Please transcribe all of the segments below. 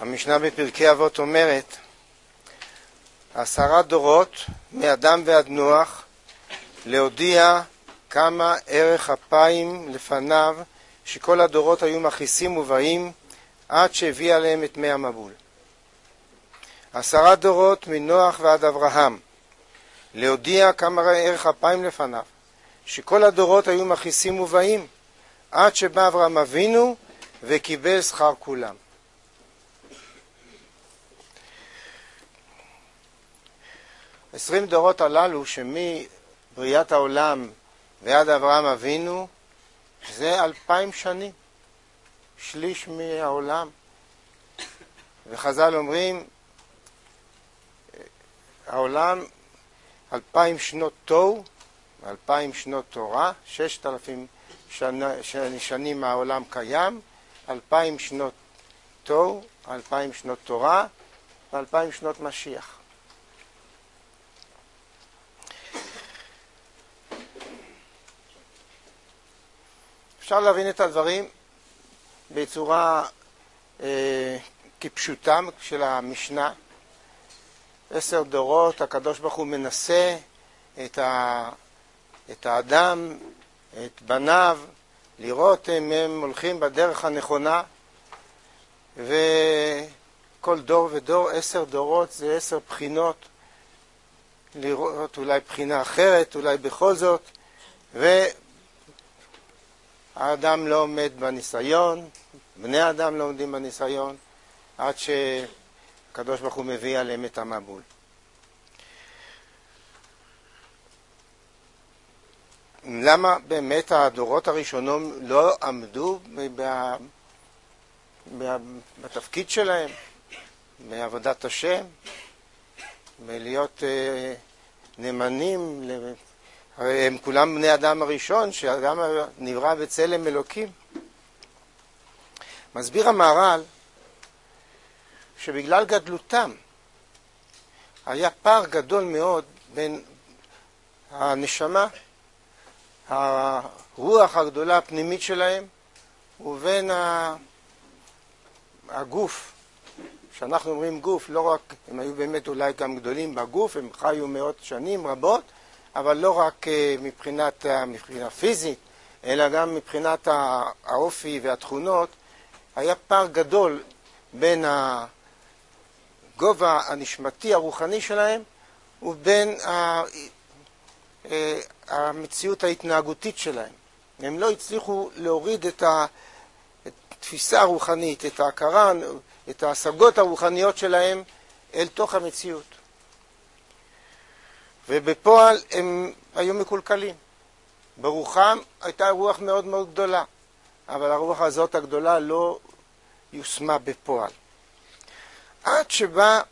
המשנה בפרקי אבות אומרת, 10 דורות מאדם ועד נוח להודיע כמה ערך אפיים לפניו, שכל הדורות היו מכעיסים ובאים עד שהביא עליהם את מי המבול. 10 דורות מנוח ועד אברהם להודיע כמה ערך אפיים לפניו, שכל הדורות היו מכעיסים ובאים עד שבא אברהם אבינו וקיבל שכר כולם. ה 20 דורות הללו שמבריאת העולם ועד אברהם אבינו זה 2000 שנים, שליש מהעולם. וחז"ל אומרים, העולם 2000 שנות תוהו, 2000 שנות תורה, 6000 שנים העולם קיים, 2000 שנות תוהו, 2000 שנות תורה, ו2000 שנות משיח. אפשר להבין את הדברים בצורה כפשוטם של המשנה. 10 דורות הקדוש ברוך הוא מנסה את האדם, את בניו, לראות אם הם הולכים בדרך הנכונה, וכל דור ודור 10 דורות זה 10 בחינות, לראות אולי בחינה אחרת, אולי בכל זאת, האדם לא עומד בניסיון, בני האדם לא עומדים בניסיון, עד שהקדוש ברוך הוא מביא עליהם את המבול. למה באמת הדורות הראשונים לא עמדו בתפקיד שלהם, בעבודת השם, בלהיות נאמנים הרי הם כולם בני אדם הראשון, שאדם נברא בצלם אלוקים. מסביר המהר"ל שבגלל גדלותם היה פער גדול מאוד בין הנשמה, הרוח הגדולה הפנימית שלהם, ובין הגוף. שאנחנו אומרים גוף, לא רק, הם היו באמת אולי גם גדולים בגוף, הם חיו מאות שנים רבות, אבל לא רק מבחינה פיזית, אלא גם מבחינת האופי והתכונות. היה פער גדול בין הגובה הנשמתי הרוחני שלהם ובין המציאות ההתנהגותית שלהם. הם לא הצליחו להוריד את התפיסה הרוחנית, את ההכרה, את ההשגות הרוחניות שלהם אל תוך המציאות. ובפועל הם היו מקולקלים. ברוחם הייתה רוח מאוד מאוד גדולה, אבל הרוח הזאת הגדולה לא יושמה בפועל. עד שבא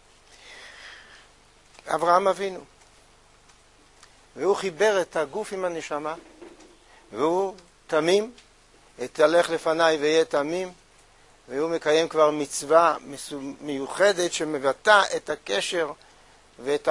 אברהם אבינו, והוא חיבר את הגוף עם הנשמה, והוא תמים, יתהלך לפניי ויהיה תמים, והוא מקיים כבר מצווה מיוחדת שמבטא את הקשר ואת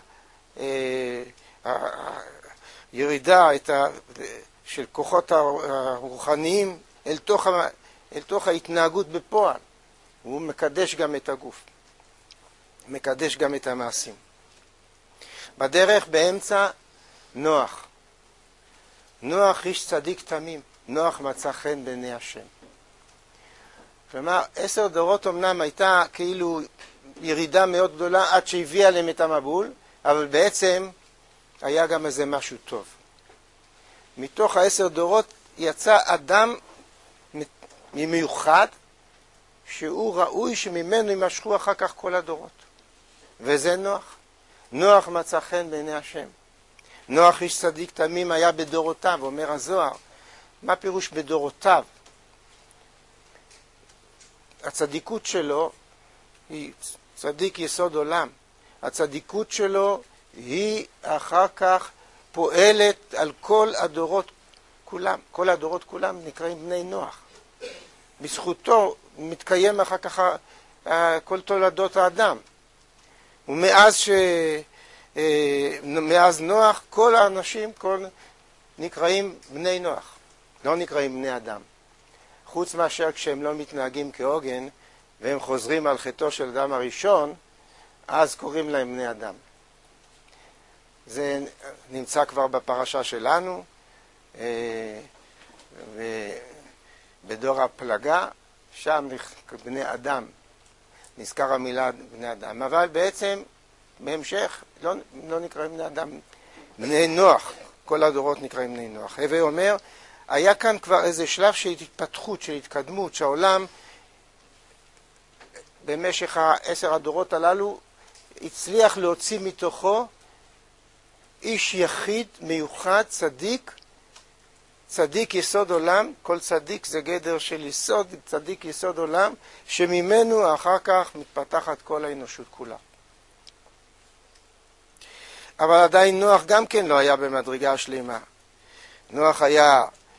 הירידה של כוחות הרוחניים אל תוך ההתנהגות בפועל. הוא מקדש גם את הגוף, מקדש גם את המעשים. בדרך באמצע נוח. נוח איש צדיק תמים, נוח מצא חן בעיני השם. כלומר, 10 דורות אמנם הייתה כאילו ירידה מאוד גדולה עד שהביאה להם את המבול, אבל בעצם היה גם איזה משהו טוב. מתוך 10 דורות יצא אדם מיוחד, שהוא ראוי שממנו יימשכו אחר כך כל הדורות. וזה נוח. נוח מצא חן בעיני השם. נוח איש צדיק תמים היה בדורותיו, אומר הזוהר. מה פירוש בדורותיו? הצדיקות שלו היא צדיק יסוד עולם. הצדיקות שלו היא אחר כך פועלת על כל הדורות כולם. כל הדורות כולם נקראים בני נוח. בזכותו מתקיים אחר כך כל תולדות האדם. ומאז נוח כל האנשים נקראים בני נוח. לא נקראים בני אדם. חוץ מאשר כשהם לא מתנהגים כהוגן, והם חוזרים על חטאו של אדם הראשון, אז קוראים להם בני אדם. זה נמצא כבר בפרשה שלנו, בדור הפלגה, שם בני אדם, נזכר המילה בני אדם, אבל בעצם בהמשך לא נקראים בני אדם, בני נוח, כל הדורות נקראים בני נוח. הווי אומר, היה כאן כבר איזה שלב של התפתחות, של התקדמות, שהעולם במשך 10 הדורות הללו הצליח להוציא מתוכו איש יחיד, מיוחד, צדיק, צדיק יסוד עולם, כל צדיק זה גדר של יסוד, צדיק יסוד עולם, שממנו אחר כך מתפתחת כל האנושות כולה. אבל עדיין נוח גם כן לא היה במדרגה השלימה. נוח היה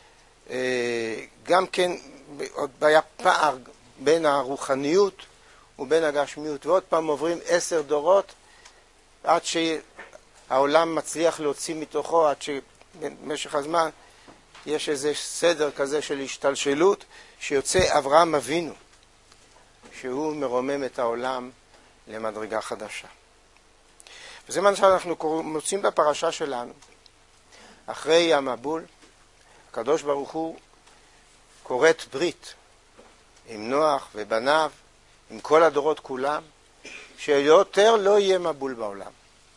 גם כן, עוד היה פער בין הרוחניות ובין הגשמיות, ועוד פעם עוברים 10 דורות עד שהעולם מצליח להוציא מתוכו, עד שבמשך הזמן יש איזה סדר כזה של השתלשלות, שיוצא אברהם אבינו, שהוא מרומם את העולם למדרגה חדשה. וזה מה שאנחנו מוצאים בפרשה שלנו. אחרי המבול, הקדוש ברוך הוא כורת ברית עם נוח ובניו, עם כל הדורות כולם, שיותר לא יהיה מבול בעולם.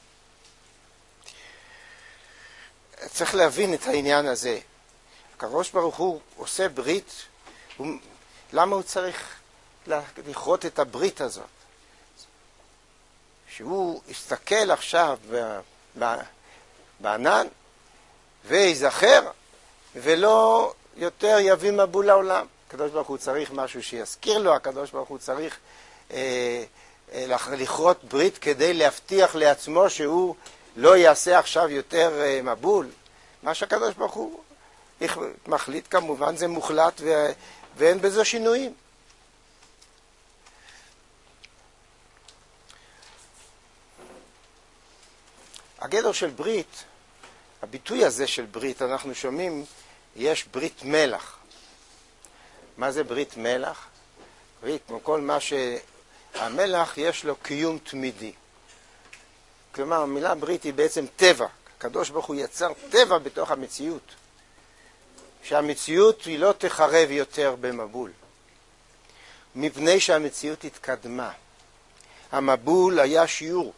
צריך להבין את העניין הזה. הקדוש ברוך הוא עושה ברית, למה הוא צריך לכרות את הברית הזאת? שהוא יסתכל עכשיו בענן ויזכר ולא יותר יביא מבול לעולם. הקדוש ברוך הוא צריך משהו שיזכיר לו, הקדוש ברוך הוא צריך לכרות ברית כדי להבטיח לעצמו שהוא לא יעשה עכשיו יותר מבול. מה שהקדוש ברוך הוא מחליט כמובן זה מוחלט ואין בזה שינויים. הגדר של ברית, הביטוי הזה של ברית, אנחנו שומעים, יש ברית מלח. מה זה ברית מלח? ברית, כמו כל מה שהמלח יש לו קיום תמידי. כלומר, המילה ברית היא בעצם טבע. הקדוש ברוך הוא יצר טבע בתוך המציאות. שהמציאות היא לא תחרב יותר במבול. מפני שהמציאות התקדמה. המבול היה שיעור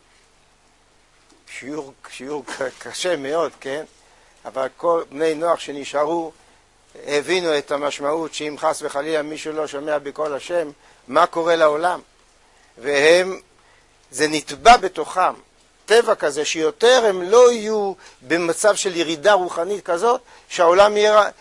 קשה מאוד, כן? אבל כל בני נוח שנשארו הבינו את המשמעות שאם חס וחלילה מישהו לא שומע בקול השם, מה קורה לעולם? זה נטבע בתוכם, טבע כזה, שיותר הם לא יהיו במצב של ירידה רוחנית כזאת, שהעולם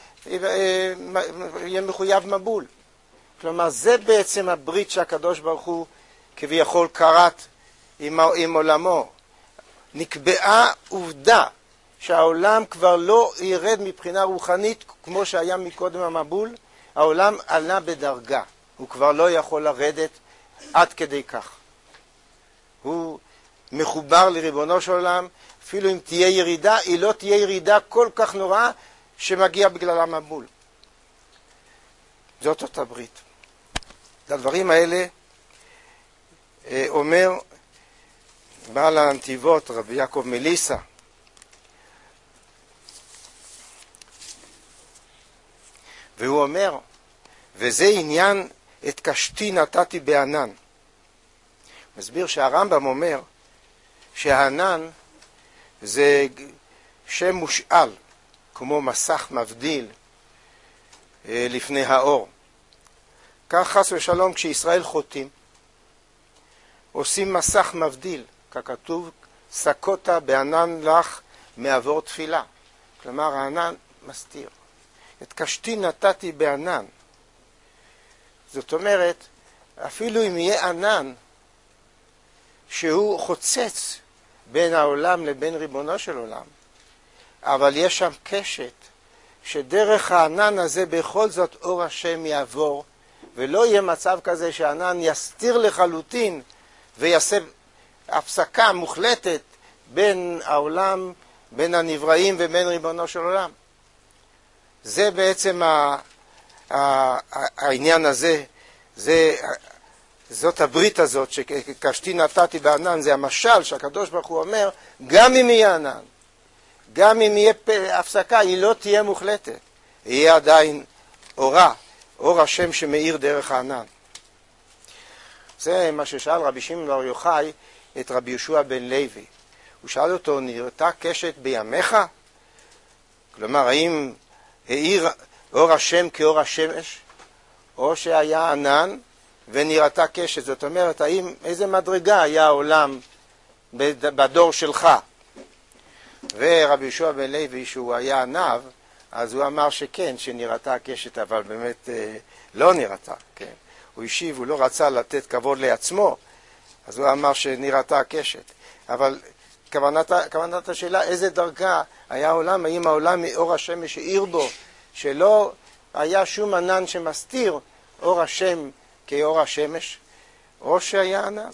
יהיה מחויב מבול. כלומר, זה בעצם הברית שהקדוש ברוך הוא כביכול קראת עם עולמו. נקבעה עובדה שהעולם כבר לא ירד מבחינה רוחנית כמו שהיה מקודם המבול, העולם עלה בדרגה, הוא כבר לא יכול לרדת עד כדי כך. הוא מחובר לריבונו של עולם, אפילו אם תהיה ירידה, היא לא תהיה ירידה כל כך נוראה שמגיע בגלל המבול. זאת אותה ברית. את הדברים האלה אומר בעל הנתיבות, רבי יעקב מליסה, והוא אומר, וזה עניין את קשתי נתתי בענן. מסביר שהרמב"ם אומר שהענן זה שם מושאל, כמו מסך מבדיל לפני האור. כך חס ושלום כשישראל חוטאים, עושים מסך מבדיל, ככתוב, סקותה בענן לך מעבור תפילה. כלומר, הענן מסתיר. את קשתי נתתי בענן. זאת אומרת, אפילו אם יהיה ענן שהוא חוצץ בין העולם לבין ריבונו של עולם, אבל יש שם קשת שדרך הענן הזה בכל זאת אור השם יעבור, ולא יהיה מצב כזה שהענן יסתיר לחלוטין ויעשה הפסקה מוחלטת בין העולם, בין הנבראים ובין ריבונו של עולם. זה בעצם העניין הזה, זה זאת הברית הזאת שקשתי נתתי בענן, זה המשל שהקדוש ברוך הוא אומר, גם אם יהיה ענן, גם אם יהיה הפסקה, היא לא תהיה מוחלטת. יהיה עדיין אורה, אור השם שמאיר דרך הענן. זה מה ששאל רבי שמעון בר יוחאי את רבי יהושע בן לוי. הוא שאל אותו, נראתה קשת בימיך? כלומר, האם האיר אור השם כאור השמש, או שהיה ענן ונראתה קשת? זאת אומרת, איזה מדרגה היה העולם בדור שלך? ורבי יהושע בן לוי, שהוא היה עניו, אז הוא אמר שכן, שנראתה הקשת, אבל באמת לא נראתה, כן. הוא השיב, הוא לא רצה לתת כבוד לעצמו, אז הוא אמר שנראתה הקשת. אבל כוונת השאלה, איזה דרגה היה העולם? האם העולם מאור השמש האיר בו, שלא היה שום ענן שמסתיר אור השם כאור השמש, או שהיה ענן?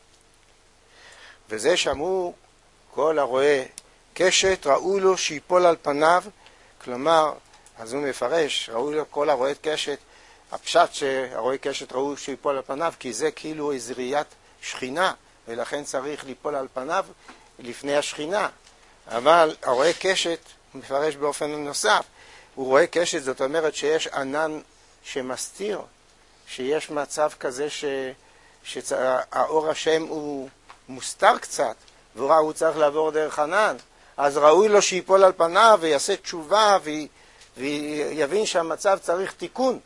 וזה שמעו כל הרואה קשת, ראו לו שיפול על פניו. כלומר, אז הוא מפרש, ראו לו כל הרואה קשת, הפשט שהרואה קשת ראו שיפול על פניו, כי זה כאילו איזו ראיית שכינה, ולכן צריך ליפול על פניו לפני השכינה. אבל הרואה קשת, הוא מפרש באופן נוסף, הוא רואה קשת, זאת אומרת שיש ענן שמסתיר, שיש מצב כזה שהאור השם הוא מוסתר קצת, והוא צריך לעבור דרך ענן. אז ראוי לו שיפול על פניו ויעשה תשובה ויבין שהמצב צריך תיקון.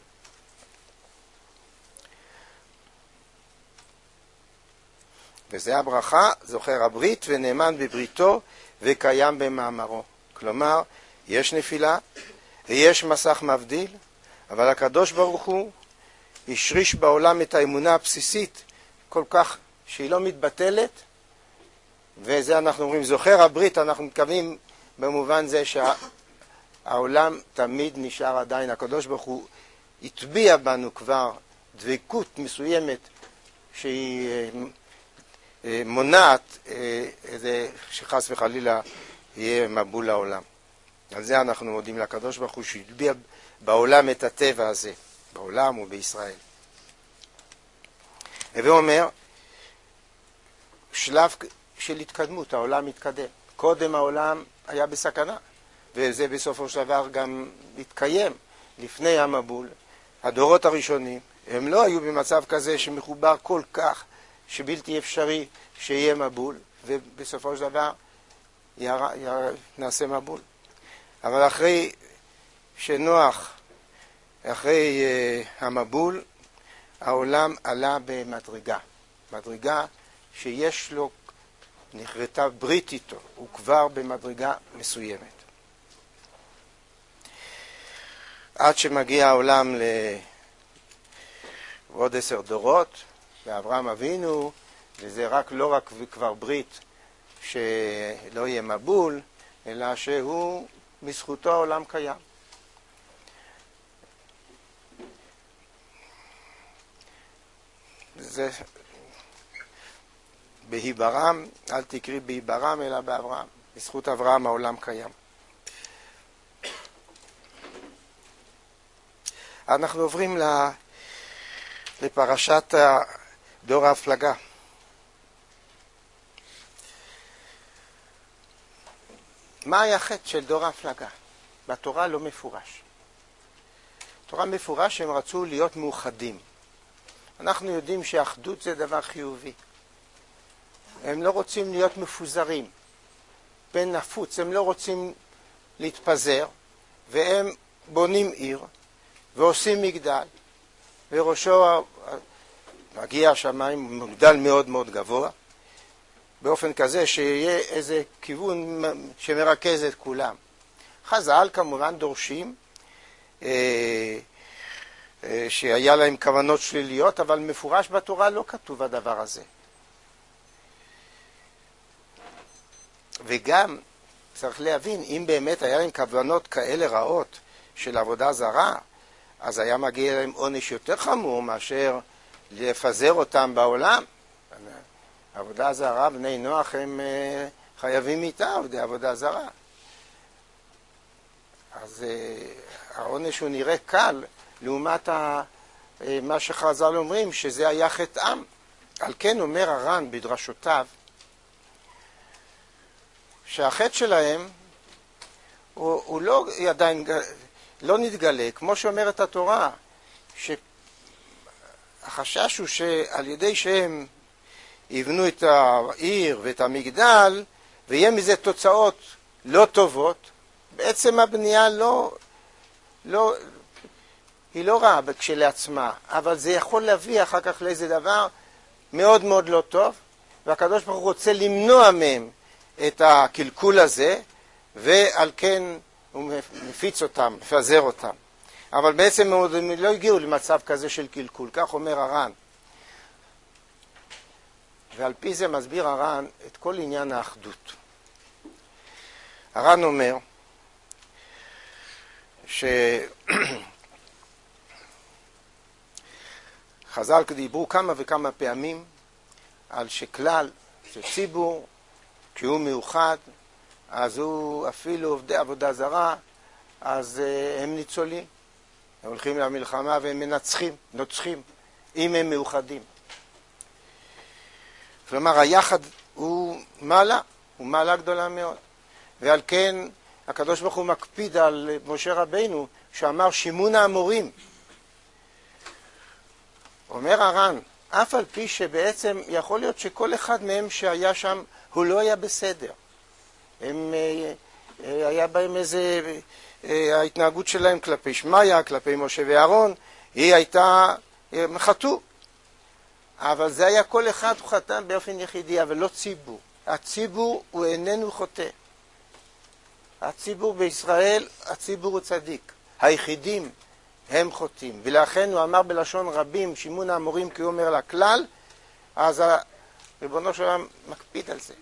וזה הברכה, זוכר הברית ונאמן בבריתו וקיים במאמרו. כלומר, יש נפילה ויש מסך מבדיל, אבל הקדוש ברוך הוא השריש בעולם את האמונה הבסיסית כל כך שהיא לא מתבטלת, וזה אנחנו אומרים, זוכר הברית, אנחנו מתכוונים במובן זה שהעולם תמיד נשאר עדיין. הקדוש ברוך הוא הטביע בנו כבר דבקות מסוימת שהיא מונעת שחס וחלילה יהיה מבול לעולם. על זה אנחנו מודים לקדוש ברוך הוא שהטביע בעולם את הטבע הזה, בעולם ובישראל. והוא אומר, שלב של התקדמות, העולם מתקדם. קודם העולם היה בסכנה, וזה בסופו של דבר גם התקיים לפני המבול. הדורות הראשונים, הם לא היו במצב כזה שמחובר כל כך, שבלתי אפשרי שיהיה מבול, ובסופו של דבר נעשה מבול. אבל אחרי שנוח, אחרי המבול, העולם עלה במדרגה. מדרגה שיש לו, נחרטה ברית איתו, הוא כבר במדרגה מסוימת. עד שמגיע העולם לעוד 10 דורות, ואברהם אבינו, וזה לא רק כבר ברית שלא יהיה מבול, אלא שהוא בזכותו העולם קיים. זה בהיברם, אל תקרי בהיברם אלא באברהם. בזכות אברהם העולם קיים. אנחנו עוברים לפרשת דור ההפלגה. מה היה החטא של דור ההפלגה? בתורה לא מפורש. בתורה מפורש שהם רצו להיות מאוחדים. אנחנו יודעים שאחדות זה דבר חיובי. הם לא רוצים להיות מפוזרים, בין נפוץ, הם לא רוצים להתפזר, והם בונים עיר, ועושים מגדל, וראשו מגיע השמיים מגדל מאוד מאוד גבוה, באופן כזה שיהיה איזה כיוון שמרכז את כולם. חז"ל כמובן דורשים שהיה להם כוונות שליליות, אבל מפורש בתורה לא כתוב הדבר הזה. וגם צריך להבין, אם באמת היה להם כוונות כאלה רעות של עבודה זרה, אז היה מגיע להם עונש יותר חמור מאשר לפזר אותם בעולם. עבודה זרה, בני נוח הם חייבים איתה עבודה זרה. אז העונש הוא נראה קל לעומת מה שחז"ל אומרים שזה היה חטאם. על כן אומר הר"ן בדרשותיו שהחטא שלהם הוא לא עדיין לא נתגלה, כמו שאומרת התורה, שהחשש הוא שעל ידי שהם יבנו את העיר ואת המגדל ויהיה מזה תוצאות לא טובות, בעצם הבנייה היא לא רעה כשלעצמה, אבל זה יכול להביא אחר כך לאיזה דבר מאוד מאוד לא טוב, והקדוש ברוך הוא רוצה למנוע מהם את הקלקול הזה, ועל כן הוא מפיץ אותם, מפזר אותם. אבל בעצם הם לא הגיעו למצב כזה של קלקול, כך אומר הר"ן. ועל פי זה מסביר הר"ן את כל עניין האחדות. הר"ן אומר חז"ל דיברו כמה וכמה פעמים על שכלל, שציבור, כשהוא מאוחד, אז הוא אפילו עובדי עבודה זרה, אז הם ניצולים. הם הולכים למלחמה והם מנצחים, נוצחים, אם הם מאוחדים. כלומר, היחד הוא מעלה גדולה מאוד. ועל כן הקדוש ברוך הוא מקפיד על משה רבינו, שאמר שימון האמורים. אומר הר"ן, אף על פי שבעצם יכול להיות שכל אחד מהם שהיה שם, הוא לא היה בסדר. היה בהם איזה, ההתנהגות שלהם כלפי שמעיה, כלפי משה ואהרון, היא הייתה חטוא. אבל זה היה כל אחד חטא באופן יחידי, אבל לא ציבור. הציבור הוא איננו חוטא. הציבור בישראל, הציבור הוא צדיק. היחידים הם חוטאים. ולכן הוא אמר בלשון רבים, שימון האמורים כי הוא אומר לכלל, אז ריבונו של עולם מקפיד על זה.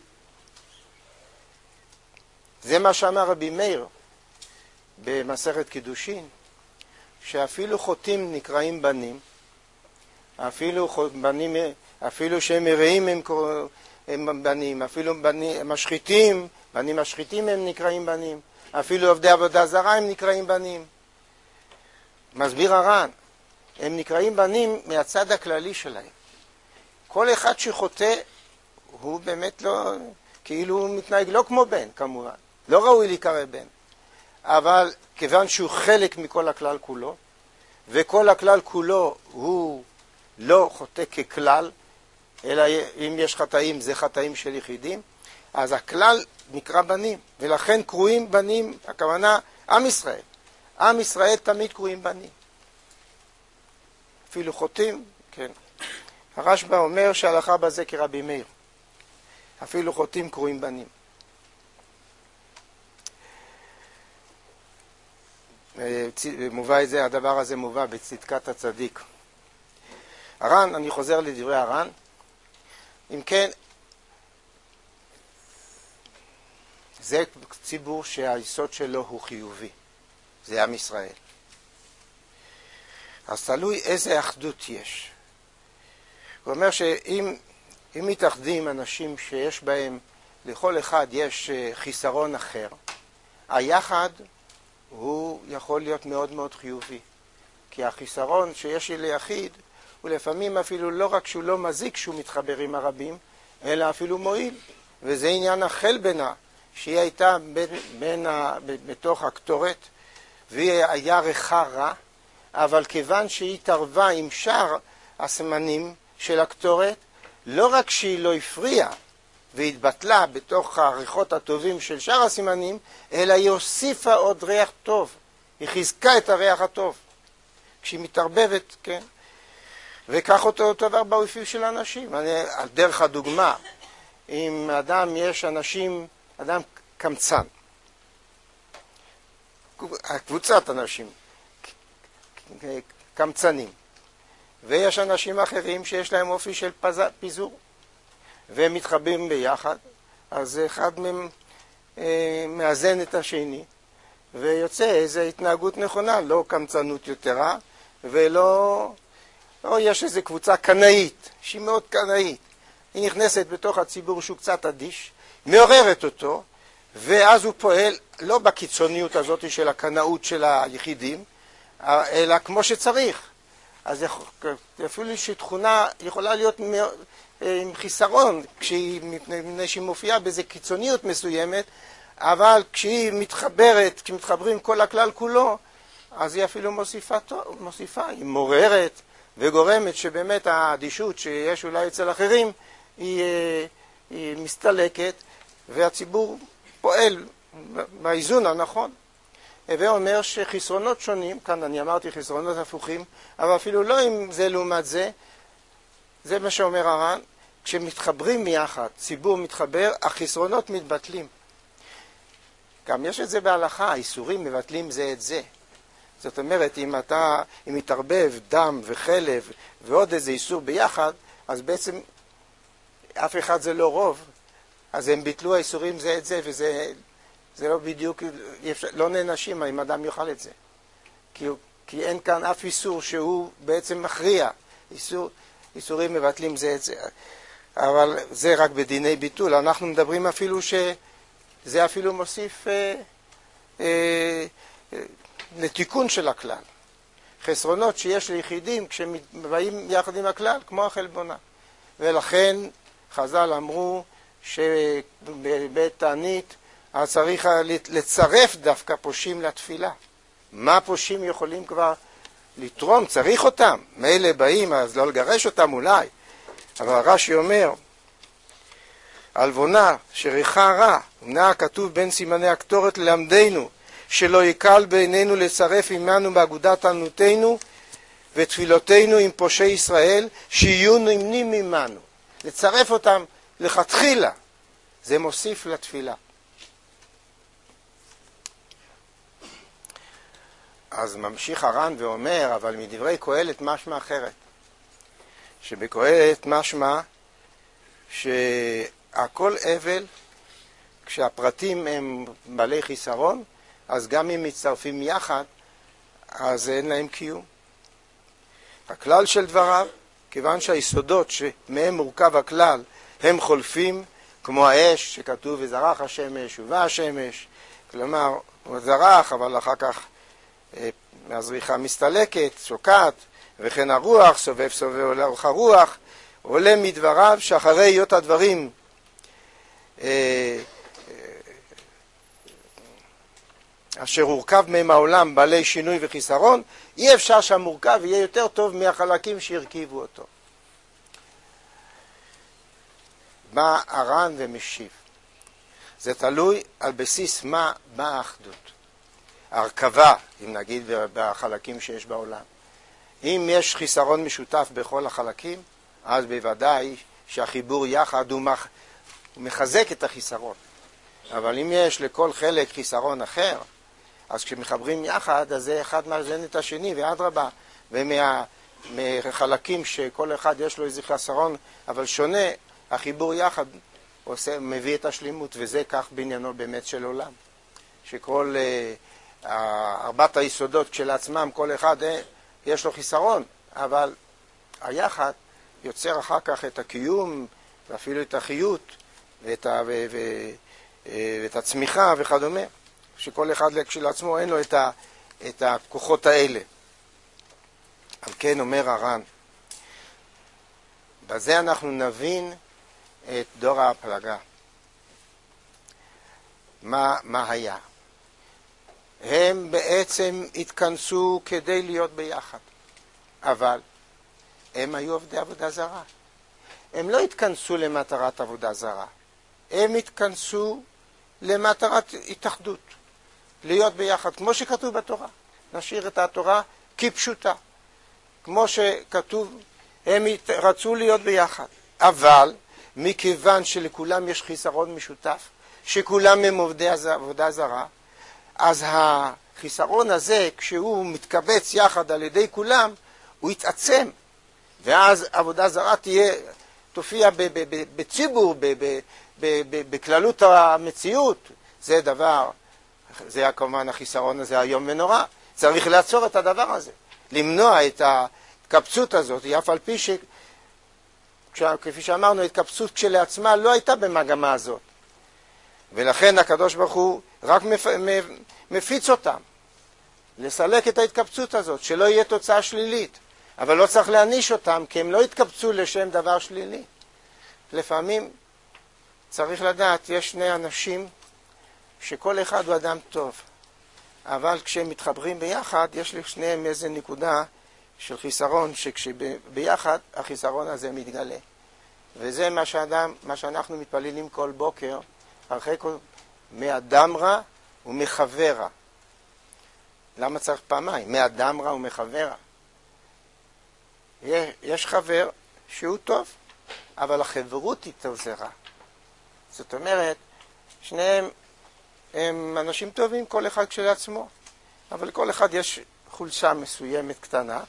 זה מה שאמר רבי מאיר במסכת קידושין, שאפילו חוטאים נקראים בנים, אפילו שהם מרעים הם בנים, אפילו בנים משחיתים, בנים משחיתים הם נקראים בנים, אפילו עובדי עבודה זרה הם נקראים בנים. מסביר הר"ן, הם נקראים בנים מהצד הכללי שלהם. כל אחד שחוטא הוא באמת לא, כאילו הוא מתנהג לא כמו בן כמובן, לא ראוי להיקרא בן, אבל כיוון שהוא חלק מכל הכלל כולו, וכל הכלל כולו הוא לא חוטא ככלל, אלא אם יש חטאים זה חטאים של יחידים, אז הכלל נקרא בנים, ולכן קרואים בנים, הכוונה עם ישראל. עם ישראל תמיד קרואים בנים. אפילו חוטאים, כן. הרשב"א אומר שההלכה בזה כרבי מאיר. אפילו חוטאים קרואים בנים. הדבר הזה מובא בצדקת הצדיק. הר"ן, אני חוזר לדברי הר"ן. אם כן, זה ציבור שהיסוד שלו הוא חיובי. זה עם ישראל. אז תלוי איזה אחדות יש. הוא אומר שאם מתאחדים אנשים שיש בהם, לכל אחד יש חיסרון אחר, היחד הוא יכול להיות מאוד מאוד חיובי. כי החיסרון שיש ליחיד, הוא לפעמים אפילו לא רק שהוא לא מזיק שהוא מתחבר עם הרבים, אלא אפילו מועיל. וזה עניין החלבנה, שהיא הייתה בתוך הקטורת, והיא היה ריחה רע, אבל כיוון שהיא התערבה עם שאר הסימנים של הקטורת, לא רק שהיא לא הפריעה והתבטלה בתוך הריחות הטובים של שאר הסימנים, אלא היא הוסיפה עוד ריח טוב. היא חיזקה את הריח הטוב. כשהיא מתערבבת, כן? וכך אותו דבר באופיו של אנשים. על דרך הדוגמה, אם אדם יש אדם קמצן, קבוצת אנשים קמצנים, ויש אנשים אחרים שיש להם אופי של פיזור, והם מתחברים ביחד, אז אחד מהם מאזן את השני, ויוצא איזו התנהגות נכונה, לא קמצנות יתרה, ולא יש איזו קבוצה קנאית, שהיא מאוד קנאית. היא נכנסת בתוך הציבור שהוא קצת אדיש, מעוררת אותו, ואז הוא פועל לא בקיצוניות הזאת של הקנאות של היחידים, אלא כמו שצריך. אז אפילו שתכונה יכולה להיות עם חיסרון, מפני שהיא מופיעה באיזו קיצוניות מסוימת, אבל כשהיא מתחברת, כשמתחברים כל הכלל כולו, אז היא אפילו מוסיפה, היא מעוררת וגורמת שבאמת האדישות שיש אולי אצל אחרים היא מסתלקת, והציבור פועל באיזון הנכון. הווה אומר שחסרונות שונים, כאן אני אמרתי חסרונות הפוכים, אבל אפילו לא עם זה לעומת זה, זה מה שאומר הר"ן, כשמתחברים מיחד, ציבור מתחבר, החסרונות מתבטלים. גם יש את זה בהלכה, האיסורים מבטלים זה את זה. זאת אומרת, אם מתערבב דם וחלב ועוד איזה איסור ביחד, אז בעצם אף אחד זה לא רוב, אז הם ביטלו האיסורים זה את זה, וזה לא בדיוק, לא נענשים אם אדם יאכל את זה. כי אין כאן אף איסור שהוא בעצם מכריע. איסורים מבטלים זה את זה. אבל זה רק בדיני ביטול. אנחנו מדברים אפילו שזה אפילו מוסיף לתיקון של הכלל. חסרונות שיש ליחידים כשבאים יחד עם הכלל, כמו החלבונה. ולכן חז"ל אמרו שבבית תענית צריך לצרף דווקא פושעים לתפילה. מה פושעים יכולים כבר לתרום? צריך אותם. מילא באים, אז לא לגרש אותם אולי. אבל רש"י אומר, עלבונה שריחה רע, נע כתוב בין סימני הקטורת ללמדנו, שלא יקל בעינינו לצרף עמנו באגודת תענותינו ותפילותינו עם פושעי ישראל, שיהיו נמנים ממנו. לצרף אותם לכתחילה, זה מוסיף לתפילה. אז ממשיך הר"ן ואומר, אבל מדברי קהלת משמע אחרת. שבקהלת משמע שהכל אבל, כשהפרטים הם בעלי חיסרון, אז גם אם מצטרפים יחד, אז אין להם קיום. הכלל של דבריו, כיוון שהיסודות שמהם מורכב הכלל, הם חולפים, כמו האש שכתוב וזרח השמש ובא השמש, כלומר הוא זרח אבל אחר כך הזריחה מסתלקת, שוקעת, וכן הרוח סובב הולך הרוח, עולה מדבריו שאחרי היות הדברים אשר הורכב מהם העולם בעלי שינוי וחיסרון, אי אפשר שהמורכב יהיה יותר טוב מהחלקים שהרכיבו אותו. בא הר"ן ומשיב. זה תלוי על בסיס מה האחדות. הרכבה, אם נגיד בחלקים שיש בעולם. אם יש חיסרון משותף בכל החלקים, אז בוודאי שהחיבור יחד הוא מחזק את החיסרון. אבל אם יש לכל חלק חיסרון אחר, אז כשמחברים יחד, אז זה אחד מאזן את השני, ואדרבה, ומחלקים שכל אחד יש לו איזה חיסרון, אבל שונה, החיבור יחד מביא את השלימות, וזה כך בעניינו באמת של עולם. שכל ארבעת היסודות כשלעצמם, כל אחד יש לו חיסרון, אבל היחד יוצר אחר כך את הקיום, ואפילו את החיות, ואת הצמיחה וכדומה. שכל אחד כשלעצמו אין לו את הכוחות האלה. על כן אומר הר"ן, בזה אנחנו נבין את דור ההפלגה. מה היה? הם בעצם התכנסו כדי להיות ביחד, אבל הם היו עובדי עבודה זרה. הם לא התכנסו למטרת עבודה זרה, הם התכנסו למטרת התאחדות, להיות ביחד, כמו שכתוב בתורה. נשאיר את התורה כפשוטה. כמו שכתוב, הם רצו להיות ביחד. אבל מכיוון שלכולם יש חיסרון משותף, שכולם הם עובדי עבודה זרה, אז החיסרון הזה, כשהוא מתקבץ יחד על ידי כולם, הוא יתעצם. ואז עבודה זרה תופיע בציבור, בכללות המציאות. זה דבר, זה כמובן החיסרון הזה היום ונורא. צריך לעצור את הדבר הזה, למנוע את ההתקבצות הזאת, אף על פי כפי שאמרנו, ההתקבצות כשלעצמה לא הייתה במגמה הזאת. ולכן הקדוש ברוך הוא רק מפיץ אותם, לסלק את ההתקבצות הזאת, שלא יהיה תוצאה שלילית. אבל לא צריך להעניש אותם, כי הם לא התקבצו לשם דבר שלילי. לפעמים צריך לדעת, יש שני אנשים שכל אחד הוא אדם טוב, אבל כשהם מתחברים ביחד, יש לשניהם איזה נקודה של חיסרון, שכשביחד החיסרון הזה מתגלה. וזה מה שאנחנו מתפללים כל בוקר, אחרי כל מאדם רע ומחבר רע. למה צריך פעמיים? מאדם רע ומחבר רע. יש חבר שהוא טוב, אבל החברות איתו זה רע. זאת אומרת, שניהם הם אנשים טובים, כל אחד כשלעצמו, אבל לכל אחד יש חולשה מסוימת קטנה,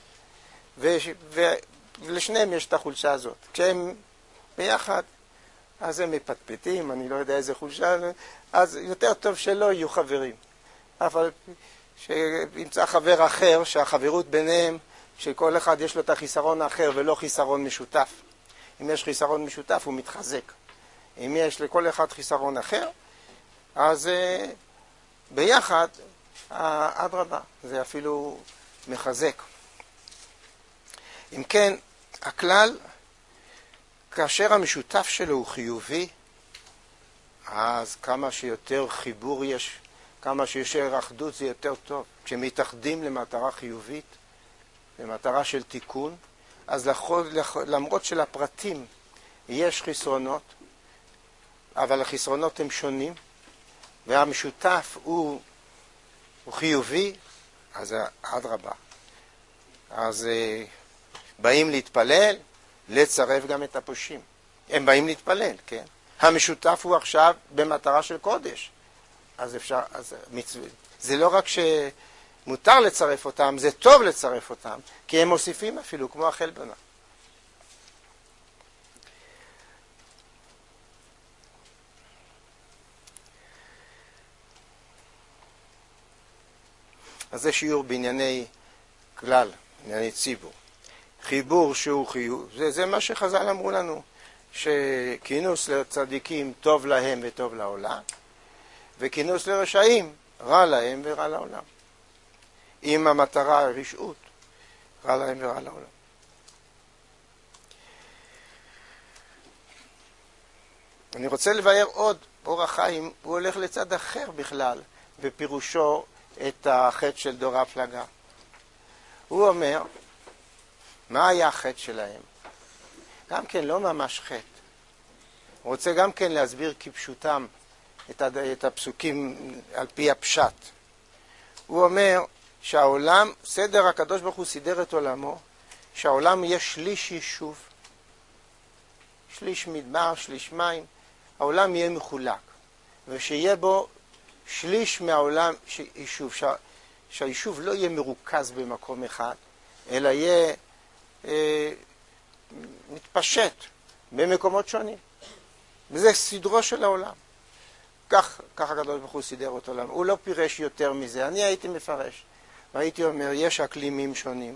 ולשניהם יש את החולשה הזאת. כשהם ביחד, אז הם מפטפטים, אני לא יודע איזה חולשה, אז יותר טוב שלא יהיו חברים. אבל שימצא חבר אחר, שהחברות ביניהם, שכל אחד יש לו את החיסרון האחר ולא חיסרון משותף. אם יש חיסרון משותף, הוא מתחזק. אם יש לכל אחד חיסרון אחר, אז ביחד, אדרבה, זה אפילו מחזק. אם כן, הכלל, כאשר המשותף שלו הוא חיובי, אז כמה שיותר חיבור יש, כמה שיותר אחדות זה יותר טוב. כשמתאחדים למטרה חיובית, למטרה של תיקון, אז למרות שלפרטים יש חסרונות, אבל החסרונות הם שונים, והמשותף הוא חיובי, אז אדרבה. אז באים להתפלל, לצרף גם את הפושעים. הם באים להתפלל, כן? המשותף הוא עכשיו במטרה של קודש. אז אפשר, זה לא רק שמותר לצרף אותם, זה טוב לצרף אותם, כי הם מוסיפים אפילו, כמו החלבנה. אז זה שיעור בענייני כלל, בענייני ציבור. חיבור שהוא חיוב, זה מה שחז"ל אמרו לנו, שכינוס לצדיקים טוב להם וטוב לעולם, וכינוס לרשעים רע להם ורע לעולם. אם המטרה רשעות, רע להם ורע לעולם. אני רוצה לבאר עוד, אור החיים, הוא הולך לצד אחר בכלל, בפירושו את החטא של דור הפלגה. הוא אומר, מה היה החטא שלהם? גם כן לא ממש חטא. הוא רוצה גם כן להסביר כפשוטם את הפסוקים על פי הפשט. הוא אומר שהעולם, סדר הקדוש ברוך הוא סידר את עולמו, שהעולם יהיה שליש יישוב, שליש מדבר, שליש מים, העולם יהיה מחולק, ושיהיה בו שליש מהעולם יישוב, שהיישוב לא יהיה מרוכז במקום אחד, אלא יהיה מתפשט במקומות שונים. וזה סדרו של העולם. כך הקדוש ברוך הוא סידר את העולם. הוא לא פירש יותר מזה. אני הייתי מפרש. והייתי אומר, יש אקלימים שונים,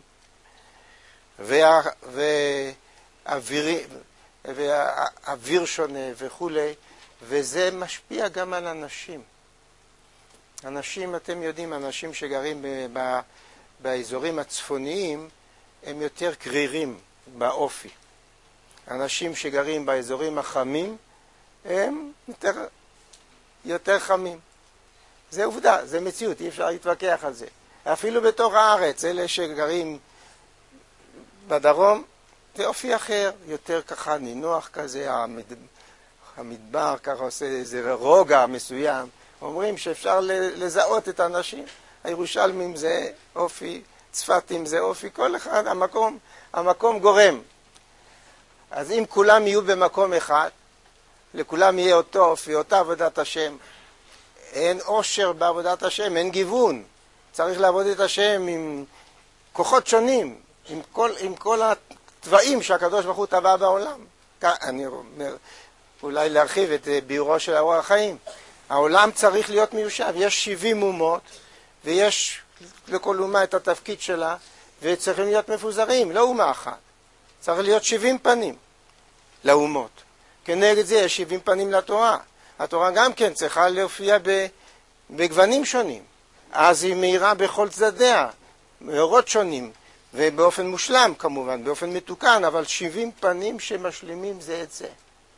והאוויר שונה וכו', וזה משפיע גם על אנשים. אנשים, אתם יודעים, אנשים שגרים באזורים הצפוניים, הם יותר קרירים באופי. אנשים שגרים באזורים החמים, הם יותר חמים. זה עובדה, זה מציאות, אי אפשר להתווכח על זה. אפילו בתוך הארץ, אלה שגרים בדרום, זה אופי אחר, יותר ככה נינוח כזה, המדבר ככה עושה איזה רוגע מסוים. אומרים שאפשר לזהות את האנשים. הירושלמים זה אופי, צפתים זה אופי, כל אחד, המקום גורם. אז אם כולם יהיו במקום אחד, לכולם יהיה אותו אופי, אותה עבודת השם. אין עושר בעבודת השם, אין גיוון. צריך לעבוד את השם עם כוחות שונים, עם כל הטבעים שהקדוש ברוך הוא טבע בעולם. אני אומר, אולי להרחיב את ביאורו של אור החיים. העולם צריך להיות מיושב, יש 70 אומות, ויש לכל אומה את התפקיד שלה, וצריכים להיות מפוזרים, לא אומה אחת. צריך להיות 70 פנים לאומות. כנגד זה יש 70 פנים לתורה. התורה גם כן צריכה להופיע בגוונים שונים. אז היא מאירה בכל צדדיה, מאורות שונים, ובאופן מושלם כמובן, באופן מתוקן, אבל 70 פנים שמשלימים זה את זה.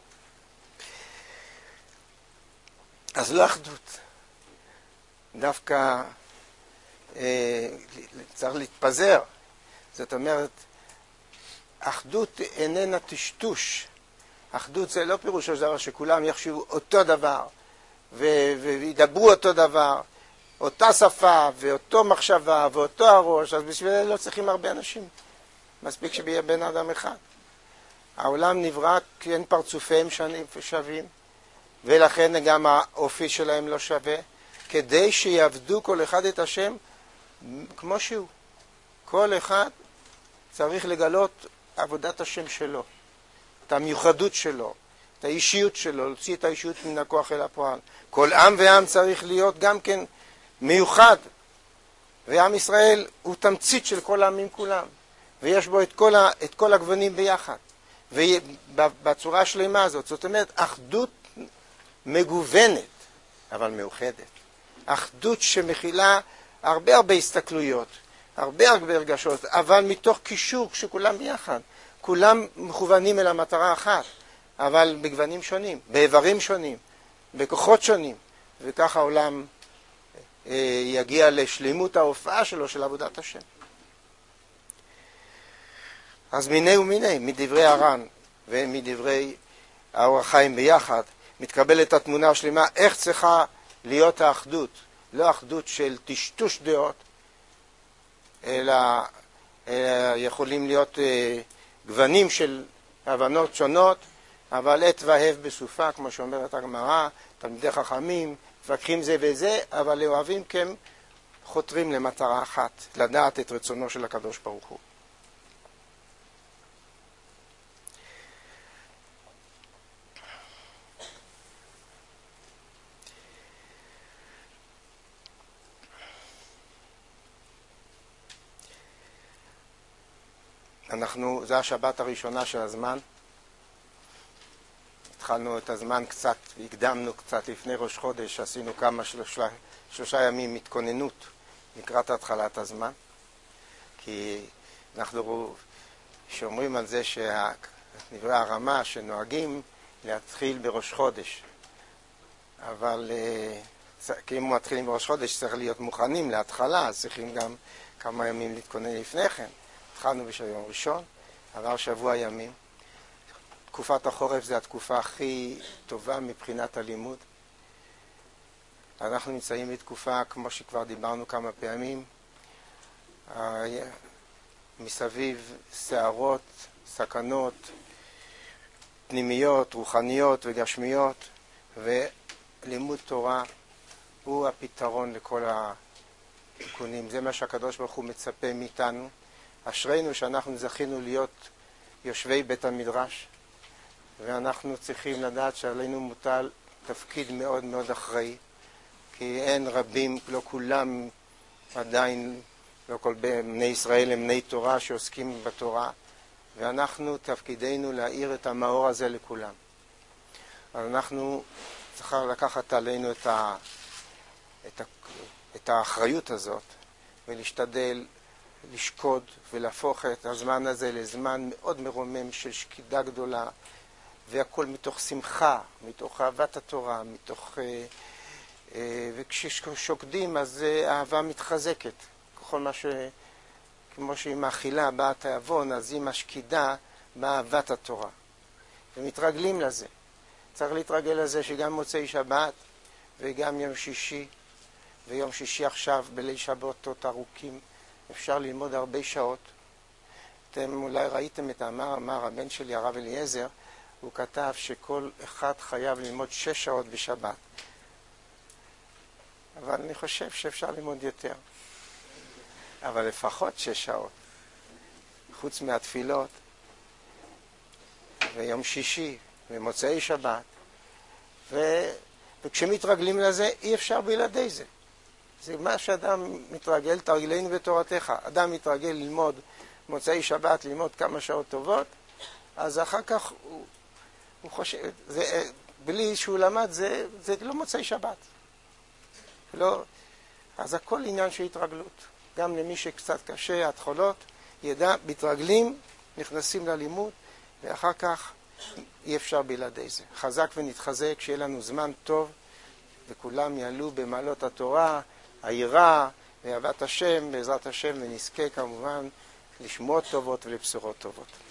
אז לא אחדות. דווקא צריך להתפזר. זאת אומרת, אחדות איננה טשטוש. אחדות זה לא פירושו של דבר שכולם יחשבו אותו דבר, וידברו אותו דבר, אותה שפה, ואותו מחשבה, ואותו הראש, אז בשביל זה לא צריכים הרבה אנשים. מספיק שיהיה בן אדם אחד. העולם נברא כי אין פרצופיהם שווים, ולכן גם האופי שלהם לא שווה, כדי שיעבדו כל אחד את השם כמו שהוא. כל אחד צריך לגלות עבודת השם שלו, את המיוחדות שלו, את האישיות שלו, להוציא את האישיות מן הכוח אל הפועל. כל עם ועם צריך להיות גם כן מיוחד, ועם ישראל הוא תמצית של כל העמים כולם, ויש בו את כל הגוונים ביחד, ובצורה השלמה הזאת. זאת אומרת, אחדות מגוונת, אבל מאוחדת. אחדות שמכילה הרבה הסתכלויות, הרבה הרגשות, אבל מתוך קישור שכולם ביחד. כולם מכוונים אל המטרה אחת, אבל בגוונים שונים, באיברים שונים, בכוחות שונים, וכך העולם יגיע לשלימות ההופעה שלו, של עבודת השם. אז מיני ומיני, מדברי הר"ן ומדברי האור החיים ביחד, מתקבלת התמונה השלמה איך צריכה להיות האחדות. לא אחדות של טשטוש דעות, אלא יכולים להיות גוונים של הבנות שונות, אבל עת והב בסופה, כמו שאומרת הגמרא, תלמידי חכמים, מתווכחים זה וזה, אבל אוהבים כי הם חותרים למטרה אחת, לדעת את רצונו של הקדוש ברוך הוא. זה השבת הראשונה של הזמן. התחלנו את הזמן קצת, הקדמנו קצת לפני ראש חודש, עשינו שלושה ימים התכוננות לקראת התחלת הזמן. כי אנחנו שומרים על זה שנברא הרמה שנוהגים להתחיל בראש חודש. אבל כי אם מתחילים בראש חודש צריך להיות מוכנים להתחלה, אז צריכים גם כמה ימים להתכונן לפני כן. התחלנו ביום ראשון, עבר שבוע ימים. תקופת החורף זה התקופה הכי טובה מבחינת הלימוד. אנחנו נמצאים בתקופה, כמו שכבר דיברנו כמה פעמים, מסביב סערות, סכנות, פנימיות, רוחניות וגשמיות, ולימוד תורה הוא הפתרון לכל התיקונים. זה מה שהקדוש ברוך הוא מצפה מאיתנו. אשרינו שאנחנו זכינו להיות יושבי בית המדרש, ואנחנו צריכים לדעת שעלינו מוטל תפקיד מאוד מאוד אחראי, כי אין רבים, לא כולם עדיין, לא כל בני ישראל הם בני תורה שעוסקים בתורה, ואנחנו תפקידנו להאיר את המאור הזה לכולם. אז אנחנו צריכים לקחת עלינו את האחריות הזאת, ולהשתדל לשקוד ולהפוך את הזמן הזה לזמן מאוד מרומם של שקידה גדולה, והכל מתוך שמחה, מתוך אהבת התורה, וכששוקדים אז האהבה מתחזקת. כמו שהיא מאכילה באה תיאבון, אז היא משקידה באהבת התורה. ומתרגלים לזה. צריך להתרגל לזה שגם מוצאי שבת וגם יום שישי, ויום שישי עכשיו בליל שבתות ארוכים, אפשר ללמוד הרבה שעות. אתם אולי ראיתם את המאמר, הבן שלי הרב אליעזר, הוא כתב שכל אחד חייב ללמוד 6 שעות בשבת. אבל אני חושב שאפשר ללמוד יותר. אבל לפחות 6 שעות. חוץ מהתפילות, ויום שישי, ומוצאי שבת. וכשמתרגלים לזה, אי אפשר בלעדי זה. זה מה שאדם מתרגל, תרגלנו בתורתך. אדם מתרגל ללמוד מוצאי שבת, ללמוד כמה שעות טובות, אז אחר כך הוא חושב, בלי שהוא למד, זה לא מוצאי שבת. לא, אז הכל עניין של התרגלות. גם למי שקצת קשה, התחולות, מתרגלים, נכנסים ללימוד, ואחר כך אי אפשר בלעדי זה. חזק ונתחזק, שיהיה לנו זמן טוב, וכולם יעלו במעלות התורה, היראה, ואהבת השם, בעזרת השם, ונזכה כמובן לשמוע טובות ולבשורות טובות.